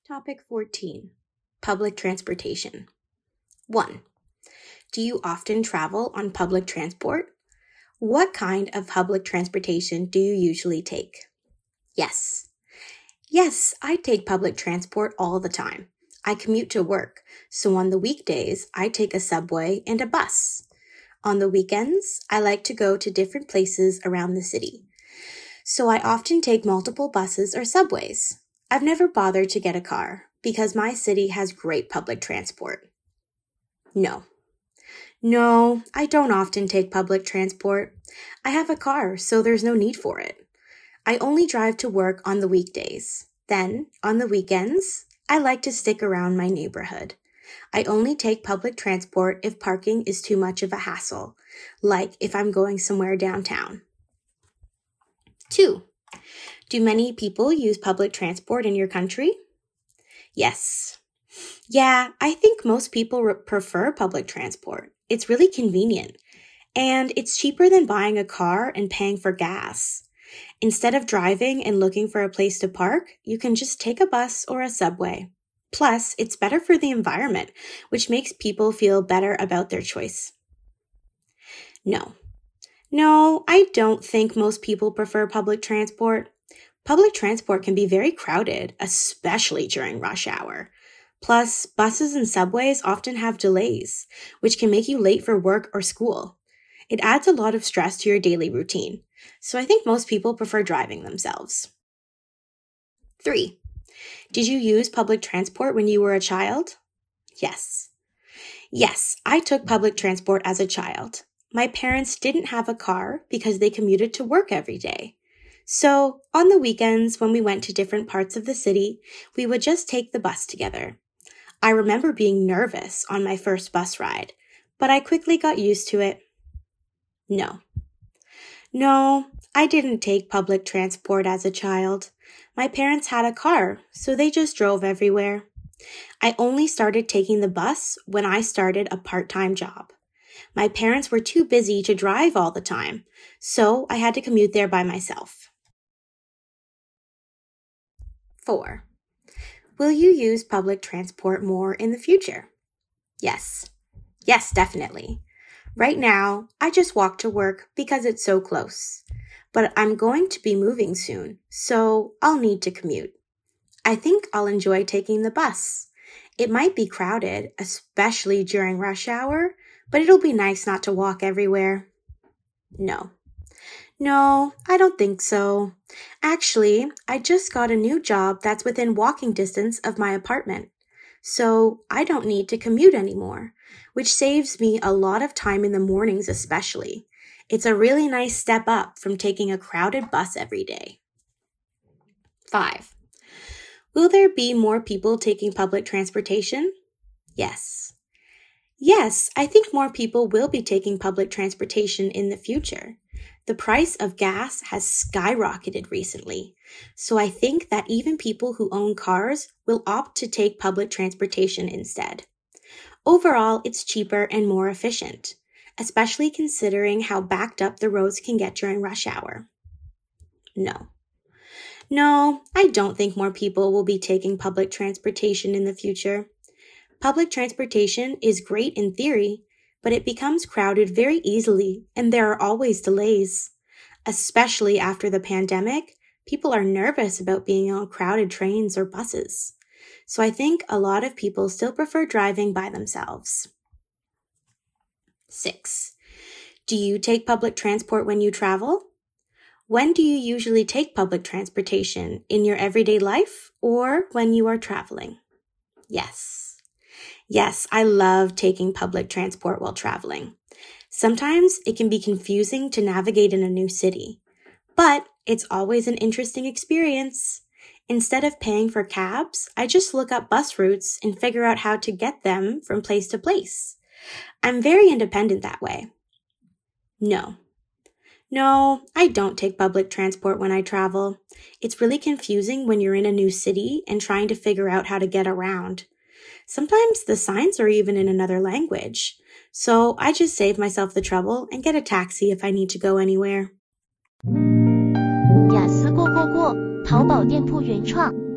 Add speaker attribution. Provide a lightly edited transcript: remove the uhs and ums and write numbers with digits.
Speaker 1: Topic 14. Public transportation. 1. Do you often travel on public transport? What kind of public transportation do you usually take? Yes. Yes, I take public transport all the time. I commute to work, so on the weekdays, I take a subway and a bus. On the weekends, I like to go to different places around the city. So I often take multiple buses or subways. I've never bothered to get a car because my city has great public transport. No. No, I don't often take public transport. I have a car, so there's no need for it. I only drive to work on the weekdays. Then, on the weekends, I like to stick around my neighborhood. I only take public transport if parking is too much of a hassle, like if I'm going somewhere downtown. 2. Do many people use public transport in your country? Yes. Yeah, I think most people prefer public transport. It's really convenient. And it's cheaper than buying a car and paying for gas. Instead of driving and looking for a place to park, you can just take a bus or a subway. Plus, it's better for the environment, which makes people feel better about their choice. No, I don't think most people prefer public transport. Public transport can be very crowded, especially during rush hour. Plus, buses and subways often have delays, which can make you late for work or school. It adds a lot of stress to your daily routine, so I think most people prefer driving themselves. 3. Did you use public transport when you were a child? Yes. Yes, I took public transport as a child. My parents didn't have a car because they commuted to work every day. So, on the weekends when we went to different parts of the city, we would just take the bus together. I remember being nervous on my first bus ride, but I quickly got used to it. No, I didn't take public transport as a child. My parents had a car, so they just drove everywhere. I only started taking the bus when I started a part-time job. My parents were too busy to drive all the time, so I had to commute there by myself. 4. Will you use public transport more in the future? Yes. Yes, definitely. Right now, I just walk to work because it's so close. But I'm going to be moving soon, so I'll need to commute. I think I'll enjoy taking the bus. It might be crowded, especially during rush hour, but it'll be nice not to walk everywhere. No, I don't think so. Actually, I just got a new job that's within walking distance of my apartment. So I don't need to commute anymore, which saves me a lot of time in the mornings especially. It's a really nice step up from taking a crowded bus every day. 5. Will there be more people taking public transportation? Yes. Yes, I think more people will be taking public transportation in the future. The price of gas has skyrocketed recently, so I think that even people who own cars will opt to take public transportation instead. Overall, it's cheaper and more efficient, especially considering how backed up the roads can get during rush hour. No, I don't think more people will be taking public transportation in the future. Public transportation is great in theory, but it becomes crowded very easily, and there are always delays. Especially after the pandemic, people are nervous about being on crowded trains or buses. So I think a lot of people still prefer driving by themselves. 6. Do you take public transport when you travel? When do you usually take public transportation? In your everyday life or when you are traveling? Yes, I love taking public transport while traveling. Sometimes it can be confusing to navigate in a new city, but it's always an interesting experience. Instead of paying for cabs, I just look up bus routes and figure out how to get them from place to place. I'm very independent that way. No, I don't take public transport when I travel. It's really confusing when you're in a new city and trying to figure out how to get around. Sometimes the signs are even in another language, so I just save myself the trouble and get a taxi if I need to go anywhere.
Speaker 2: 雅思过，淘宝店铺原创。